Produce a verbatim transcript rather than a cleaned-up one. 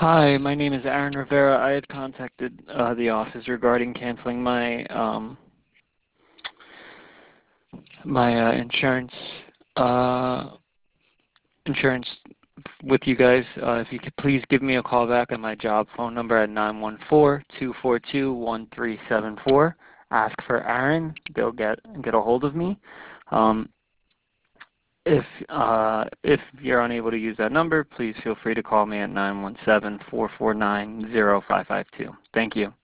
Hi, my name is Aaron Rivera. I had contacted uh, the office regarding canceling my um, my uh, insurance uh, insurance with you guys. Uh, if you could please give me a call back on my job phone number at nine one four, two four two, one three seven four. Ask for Aaron. They'll get get a hold of me. Um, if uh, if you're unable to use that number, please feel free to call me at nine one seven, four four nine, zero five five two. Thank you.